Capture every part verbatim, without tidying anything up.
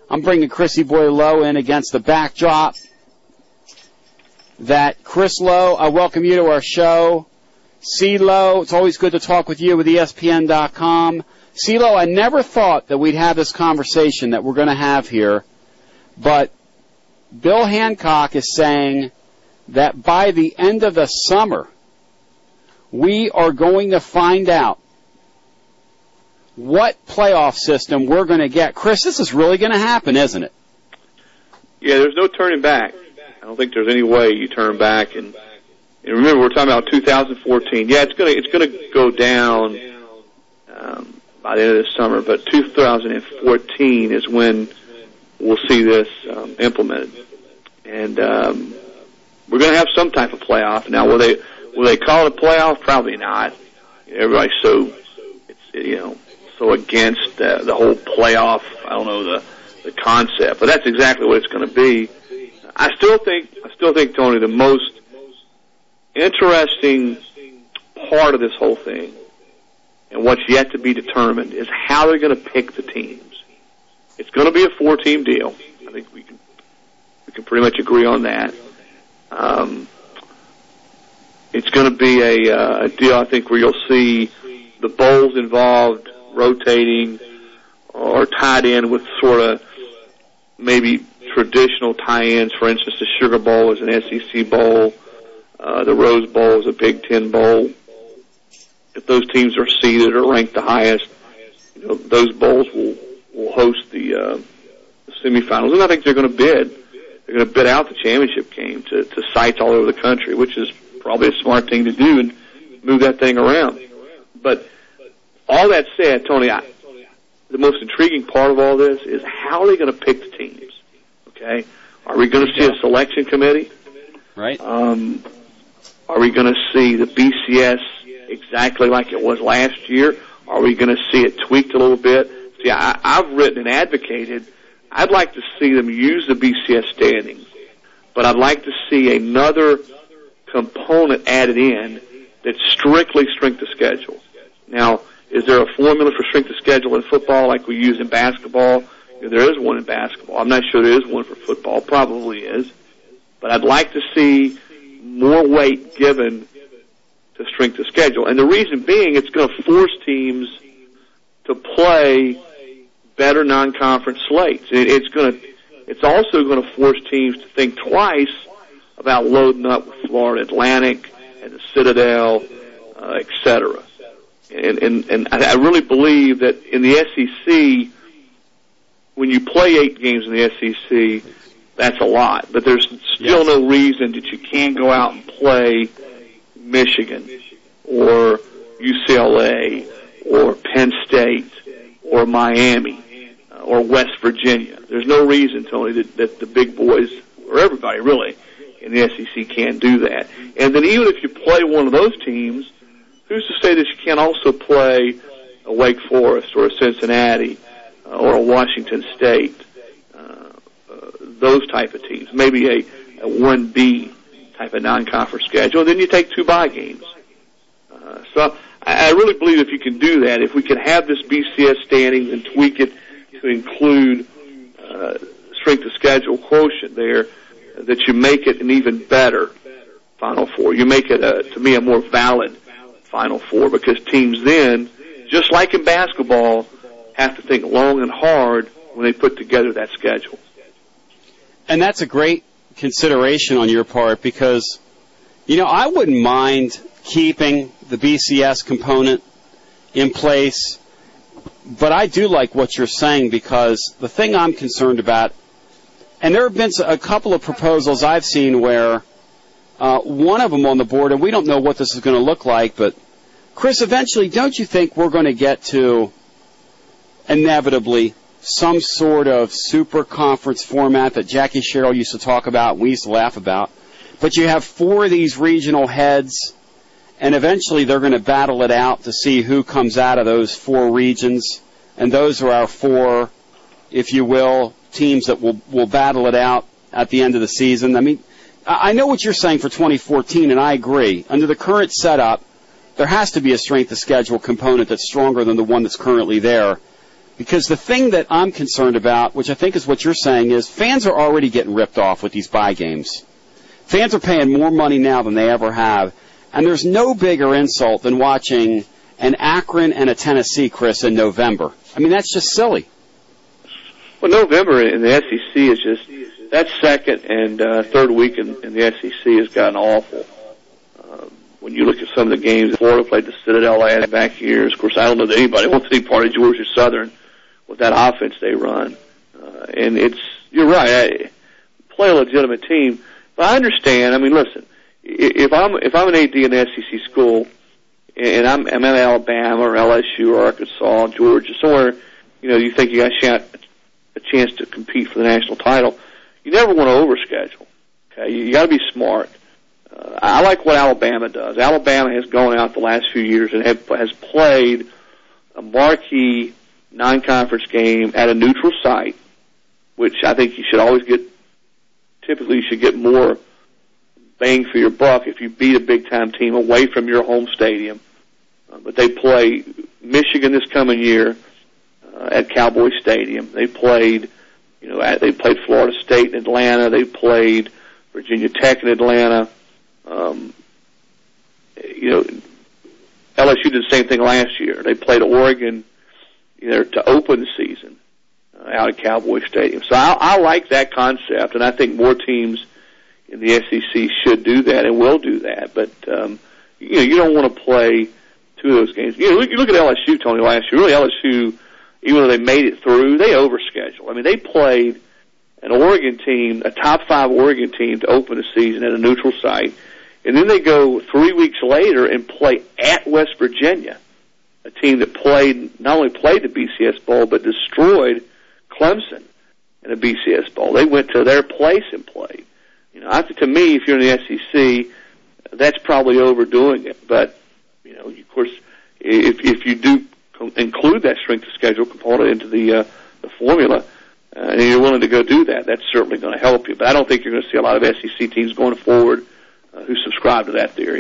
I'm bringing Chrissy Boy Lowe in against the backdrop that Chris Lowe, I welcome you to our show. C-Lo, it's always good to talk with you with E S P N dot com. C-Lo, I never thought that we'd have this conversation that we're going to have here, but Bill Hancock is saying that by the end of the summer, we are going to find out what playoff system we're going to get. Chris, this is really going to happen, isn't it? Yeah, there's no turning back. I don't think there's any way you turn back. And, and remember, we're talking about two thousand fourteen. Yeah, it's going to it's going to go down um, by the end of the summer, but two thousand fourteen is when we'll see this um, implemented. And um, we're going to have some type of playoff. Now, will they will they call it a playoff? Probably not. Everybody's so it's you know so against uh, the whole playoff. I don't know the the concept, but that's exactly what it's going to be. I still think I still think Tony, the most interesting part of this whole thing and what's yet to be determined is how they're going to pick the teams. It's going to be a four-team deal. I think we can we can pretty much agree on that. Um, it's going to be a, uh, a deal, I think, where you'll see the bowls involved rotating or tied in with sort of maybe traditional tie-ins. For instance, the Sugar Bowl is an S E C bowl. Uh, the Rose Bowl is a Big Ten bowl. If those teams are seeded or ranked the highest, you know, those bowls will, will host the, uh, the semifinals. And I think they're going to bid. They're going to bid out the championship game to, to sites all over the country, which is probably a smart thing to do and move that thing around. But all that said, Tony, I, the most intriguing part of all this is how are they going to pick the teams? Okay, are we going to see a selection committee? Right. Um, are we going to see the B C S exactly like it was last year? Are we going to see it tweaked a little bit? See, I, I've written and advocated. I'd like to see them use the B C S standings, but I'd like to see another component added in that's strictly strength of schedule. Now, is there a formula for strength of schedule in football like we use in basketball? There is one in basketball. I'm not sure there is one for football. Probably is. But I'd like to see more weight given to strength of schedule. And the reason being, it's going to force teams to play better non-conference slates. It, it's going to, it's also going to force teams to think twice about loading up with Florida Atlantic and the Citadel, uh, et cetera. And, and, and I really believe that in the S E C, when you play eight games in the S E C, that's a lot. But there's still yes. no reason that you can't go out and play Michigan or U C L A or Penn State or Miami uh, or West Virginia. There's no reason, Tony, that, that the big boys, or everybody really, in the S E C can't do that. And then even if you play one of those teams, who's to say that you can't also play a Wake Forest or a Cincinnati uh, or a Washington State, uh, uh, those type of teams, maybe a, a one B type of non-conference schedule, and then you take two bye games. Uh, so I, I really believe if you can do that, if we can have this B C S standings and tweak it to include uh, strength of schedule quotient there, that you make it an even better Final Four. You make it, a, to me, a more valid Final Four, because teams then, just like in basketball, have to think long and hard when they put together that schedule. And that's a great consideration on your part, because, you know, I wouldn't mind keeping the B C S component in place, but I do like what you're saying, because the thing I'm concerned about, and there have been a couple of proposals I've seen where uh, one of them on the board, and we don't know what this is going to look like, but Chris, eventually, don't you think we're going to get to, inevitably, some sort of super conference format that Jackie Sherrill used to talk about and we used to laugh about? But you have four of these regional heads, and eventually they're going to battle it out to see who comes out of those four regions. And those are our four, if you will, teams that will, will battle it out at the end of the season. I mean, I know what you're saying for twenty fourteen, and I agree. Under the current setup, there has to be a strength of schedule component that's stronger than the one that's currently there. Because the thing that I'm concerned about, which I think is what you're saying, is fans are already getting ripped off with these bye games. Fans are paying more money now than they ever have, and there's no bigger insult than watching an Akron and a Tennessee, Chris, in November. I mean, that's just silly. Well, November in the S E C is just, that second and uh, third week in, in the S E C has gotten awful. Uh, when you look at some of the games, Florida played the Citadel last back years. Of course, I don't know that anybody wants to be part of Georgia Southern with that offense they run. Uh, and it's, you're right, I play a legitimate team. But I understand, I mean, listen, if I'm, if I'm an A D in an S E C school, and I'm, I'm at Alabama or L S U or Arkansas, Georgia, somewhere, you know, you think you got a chance, a chance to compete for the national title, you never want to overschedule. Okay, you, you got to be smart. Uh, I like what Alabama does. Alabama has gone out the last few years and have, has played a marquee non-conference game at a neutral site, which I think you should always get. Typically, you should get more bang for your buck if you beat a big-time team away from your home stadium. Uh, but they play Michigan this coming year uh, at Cowboy Stadium. They played, you know, at, they played Florida State in Atlanta. They played Virginia Tech in Atlanta. Um, you know, L S U did the same thing last year. They played Oregon, you know, to open the season uh, out at Cowboy Stadium. So I, I like that concept, and I think more teams in the S E C should do that and will do that. But um, you know, you don't want to play two of those games. You know, you look at L S U, Tony, last year. Really, L S U, even though they made it through, they overscheduled. I mean, they played an Oregon team, a top five Oregon team, to open the season at a neutral site, and then they go three weeks later and play at West Virginia, a team that played not only played the B C S Bowl but destroyed Clemson in a B C S Bowl. They went to their place and played. You know, I think to me, if you're in the S E C, that's probably overdoing it. But you know, of course, if if you do include that strength of schedule component into the uh, the formula, uh, and you're willing to go do that, that's certainly going to help you. But I don't think you're going to see a lot of S E C teams going forward uh, who subscribe to that theory.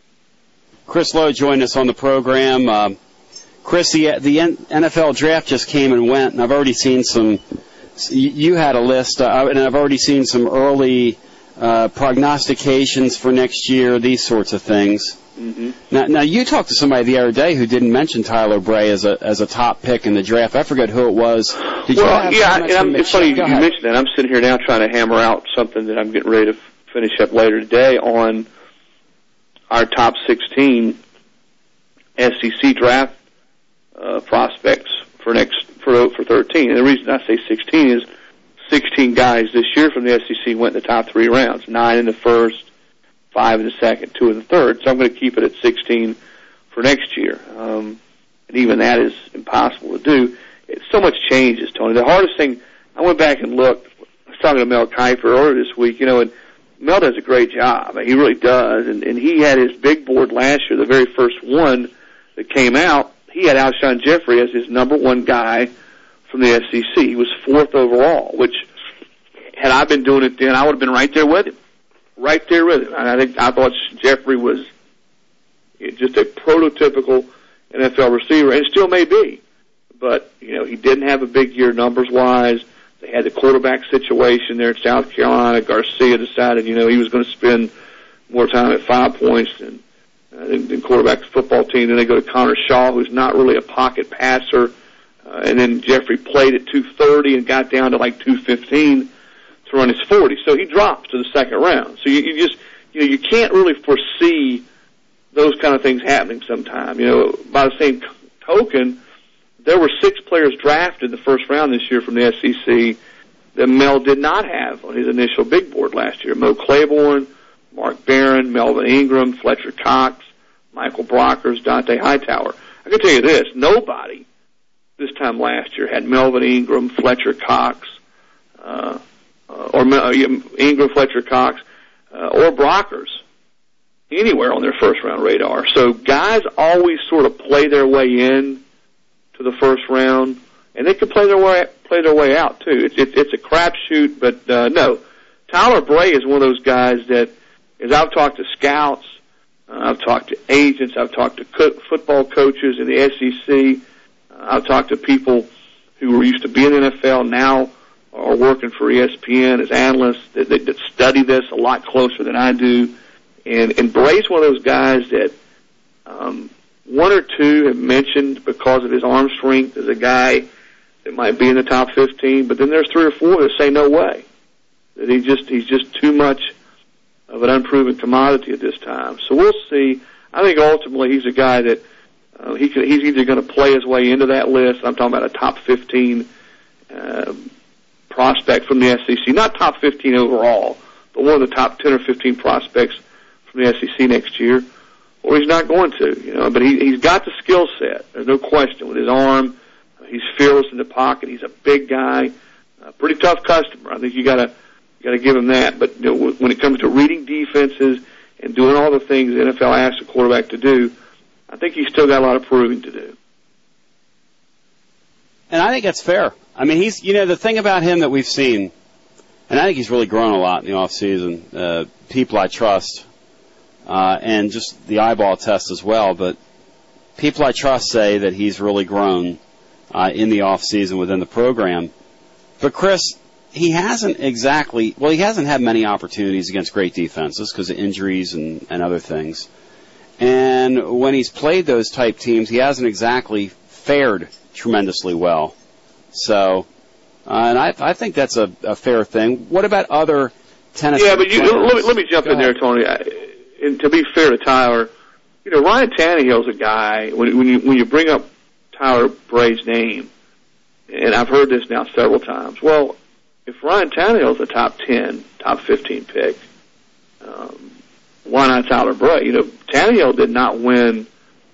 Chris Lowe joined us on the program. Um, Chris, the the N F L draft just came and went, and I've already seen some. You had a list, uh, and I've already seen some early uh, prognostications for next year, these sorts of things. Mm-hmm. Now, now, you talked to somebody the other day who didn't mention Tyler Bray as a as a top pick in the draft. I forget who it was. Did you well, have yeah, and I'm, it's funny you ahead. mentioned that. I'm sitting here now trying to hammer out something that I'm getting ready to finish up later today on our top sixteen S E C draft uh, prospects for next for for thirteen. And the reason I say sixteen is sixteen guys this year from the S E C went in the top three rounds, nine in the first, five in the second, two in the third. So I'm going to keep it at sixteen for next year. Um, and even that is impossible to do. It's so much changes, Tony. The hardest thing, I went back and looked. I was talking to Mel Kiper earlier this week, you know, and Mel does a great job. He really does. And, and he had his big board last year, the very first one that came out. He had Alshon Jeffrey as his number one guy from the S E C. He was fourth overall, which had I been doing it then, I would have been right there with him. Right there with him. And I think I thought Jeffrey was just a prototypical N F L receiver, and still may be. But, you know, he didn't have a big year numbers-wise. They had the quarterback situation there at South Carolina. Garcia decided, you know, he was going to spend more time at Five Points than, uh, than, than quarterback the football team. Then they go to Connor Shaw, who's not really a pocket passer. Uh, and then Jeffrey played at two thirty and got down to like two fifteen to run his forty. So he drops to the second round. So you, you just, you know, you can't really foresee those kind of things happening sometime. You know, by the same token, there were six players drafted in the first round this year from the S E C that Mel did not have on his initial big board last year. Mo Claiborne, Mark Barron, Melvin Ingram, Fletcher Cox, Michael Brockers, Dante Hightower. I can tell you this, nobody this time last year had Melvin Ingram, Fletcher Cox, uh, uh, or uh, Ingram, Fletcher Cox, uh, or Brockers anywhere on their first round radar. So guys always sort of play their way in to the first round, and they can play their way play their way out too. It's it's, it's a crapshoot, but uh, no, Tyler Bray is one of those guys that, as I've talked to scouts, uh, I've talked to agents, I've talked to co- football coaches in the S E C, uh, I've talked to people who were used to be in the N F L now are working for E S P N as analysts that, that, that study this a lot closer than I do. And, and Bray's one of those guys that um, one or two have mentioned because of his arm strength as a guy that might be in the top fifteen, but then there's three or four that say no way. That he just he's just too much of an unproven commodity at this time. So we'll see. I think ultimately he's a guy that uh, he could, he's either going to play his way into that list. I'm talking about a top fifteen uh, prospect from the S E C, not top fifteen overall, but one of the top ten or fifteen prospects from the S E C next year. Or he's not going to, you know. But he, he's got the skill set. There's no question with his arm. He's fearless in the pocket. He's a big guy, a pretty tough customer. I think you gotta you gotta give him that. But you know, when it comes to reading defenses and doing all the things the N F L asks a quarterback to do, I think he's still got a lot of proving to do. And I think that's fair. I mean, he's you know the thing about him that we've seen, and I think he's really grown a lot in the off season. Uh, people I trust, uh, and just the eyeball test as well. But people I trust say that he's really grown Uh, in the off season within the program. But Chris, he hasn't exactly, well, he hasn't had many opportunities against great defenses because of injuries and, and other things. And when he's played those type teams, he hasn't exactly fared tremendously well. So, uh, and I, I think that's a, a fair thing. What about other Tennessee Yeah, but you, let, me, let me jump Go in ahead. there, Tony. I, and to be fair to Tyler, you know, Ryan Tannehill's a guy, when, when you when you bring up Tyler Bray's name, and I've heard this now several times. Well, if Ryan Tannehill's a top ten, top fifteen pick, um, why not Tyler Bray? You know, Tannehill did not win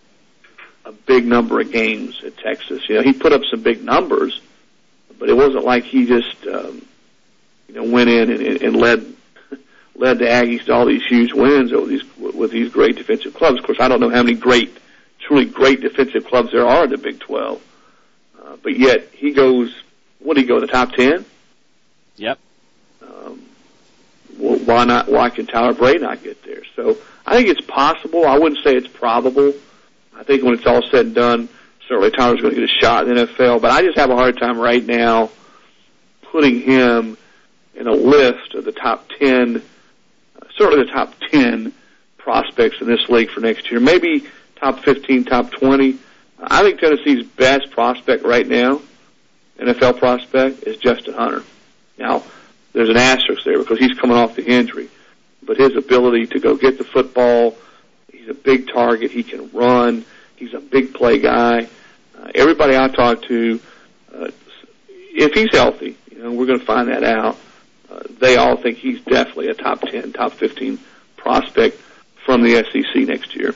a big number of games at Texas. You know, he put up some big numbers, but it wasn't like he just, um, you know, went in and, and led led the Aggies to all these huge wins over these with these great defensive clubs. Of course, I don't know how many great truly great defensive clubs there are in the Big twelve. Uh, but yet, he goes, what did he go, the top ten? Yep. Um, well, why not, why can Tyler Bray not get there? So, I think it's possible. I wouldn't say it's probable. I think when it's all said and done, certainly Tyler's going to get a shot in the N F L, but I just have a hard time right now putting him in a list of the top ten, uh, certainly the top ten prospects in this league for next year. Maybe top fifteen, top twenty. I think Tennessee's best prospect right now, N F L prospect, is Justin Hunter. Now, there's an asterisk there because he's coming off the injury. But his ability to go get the football, he's a big target, he can run, he's a big play guy. Uh, everybody I talk to, uh, if he's healthy, you know, we're going to find that out, uh, they all think he's definitely a top ten, top fifteen prospect from the S E C next year.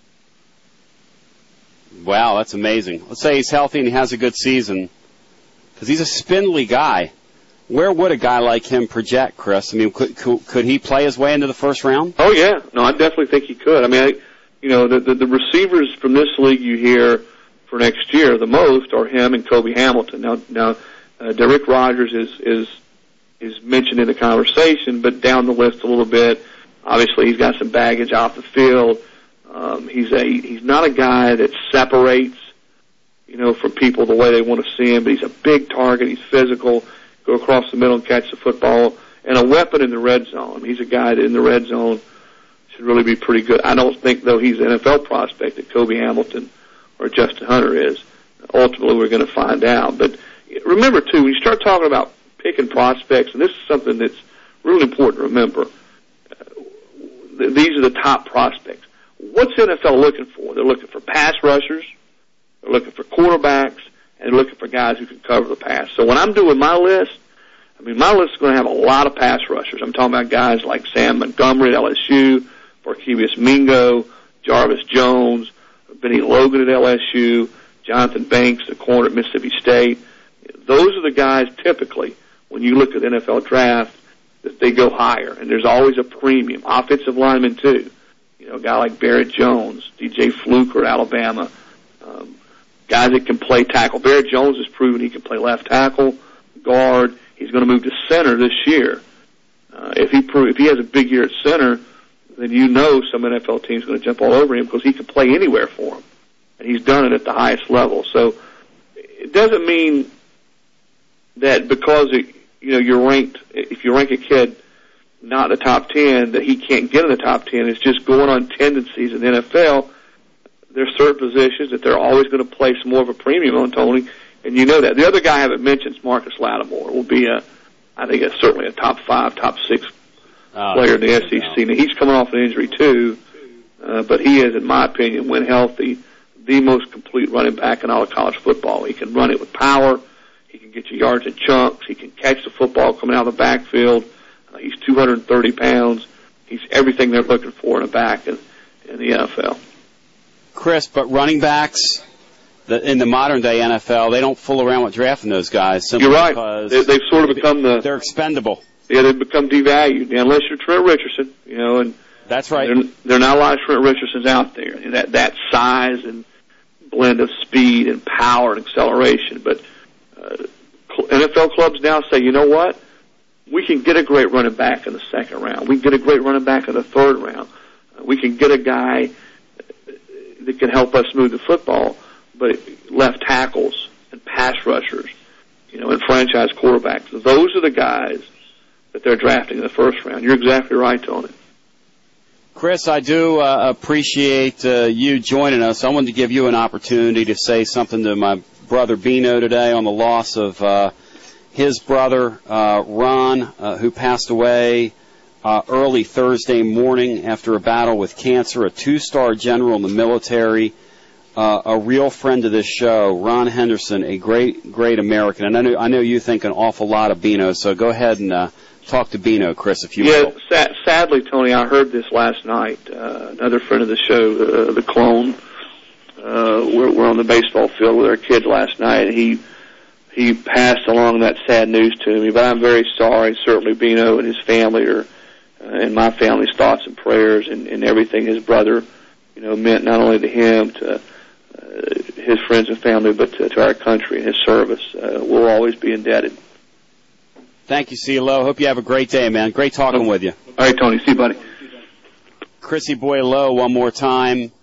Wow, that's amazing. Let's say he's healthy and he has a good season, because he's a spindly guy. Where would a guy like him project, Chris? I mean, could, could, could he play his way into the first round? Oh, yeah. No, I definitely think he could. I mean, I, you know, the, the, the receivers from this league you hear for next year the most are him and Kobe Hamilton. Now, now uh, Derrick Rogers is, is, is mentioned in the conversation, but down the list a little bit. Obviously, he's got some baggage off the field. Um, he's a he's not a guy that separates, you know, from people the way they want to see him, but he's a big target. He's physical, go across the middle and catch the football, and a weapon in the red zone. He's a guy that in the red zone should really be pretty good. I don't think, though, he's an N F L prospect that Kobe Hamilton or Justin Hunter is. Ultimately, we're going to find out. But remember, too, when you start talking about picking prospects, and this is something that's really important to remember, uh, th- these are the top prospects. What's the N F L looking for? They're looking for pass rushers, they're looking for quarterbacks, and they're looking for guys who can cover the pass. So when I'm doing my list, I mean, my list is going to have a lot of pass rushers. I'm talking about guys like Sam Montgomery at L S U, Barkevius Mingo, Jarvis Jones, Benny Logan at L S U, Jonathan Banks, the corner at Mississippi State. Those are the guys typically, when you look at the N F L draft, that they go higher. And there's always a premium. Offensive linemen, too. You know, a guy like Barrett Jones, D J Fluker at Alabama, um, guys that can play tackle. Barrett Jones has proven he can play left tackle, guard. He's going to move to center this year. Uh, if he prove, if he has a big year at center, then you know some N F L team's going to jump all over him because he can play anywhere for him, and he's done it at the highest level. So it doesn't mean that because it, you know you're ranked, if you rank a kid not in the top ten, that he can't get in the top ten. It's just going on tendencies in the N F L. There's certain positions that they're always going to place more of a premium on, Tony, and you know that. The other guy I haven't mentioned is Marcus Lattimore. Will be a, I think it's certainly a top five, top six oh, player in the S E C. Now, he's coming off an injury too, uh, but he is, in my opinion, when healthy, the most complete running back in all of college football. He can run it with power. He can get you yards in chunks. He can catch the football coming out of the backfield. Uh, he's two hundred thirty pounds. He's everything they're looking for in a back in, in the N F L. Chris, but running backs the, in the modern-day N F L, they don't fool around with drafting those guys. You're right. They, they've sort of become the... They're expendable. Yeah, they've become devalued. Now, unless you're Trent Richardson, you know, and... That's right. There, there are not a lot of Trent Richardsons out there. That, that size and blend of speed and power and acceleration. But uh, N F L clubs now say, you know what? We can get a great running back in the second round. We can get a great running back in the third round. Uh, we can get a guy that can help us move the football, but left tackles and pass rushers, you know, and franchise quarterbacks. Those are the guys that they're drafting in the first round. You're exactly right, Tony. Chris, I do uh, appreciate uh, you joining us. I wanted to give you an opportunity to say something to my brother Bino today on the loss of uh, his brother, uh, Ron, uh, who passed away uh, early Thursday morning after a battle with cancer, a two-star general in the military, uh, a real friend of this show, Ron Henderson, a great, great American. And I know, I know you think an awful lot of Bino, so go ahead and uh, talk to Bino, Chris, if you yeah, will. Yeah, sa- sadly, Tony, I heard this last night. Uh, another friend of the show, uh, the Clone, uh, we're, we're on the baseball field with our kids last night, and he he passed along that sad news to me. But I'm very sorry. Certainly, Bino and his family are, uh, and my family's thoughts and prayers, and, and everything his brother, you know, meant not only to him, to uh, his friends and family, but to, to our country and his service. Uh, we'll always be indebted. Thank you, CeeLo. Hope you have a great day, man. Great talking with you. All right, Tony. See you, buddy. Chrissy Boyle one more time.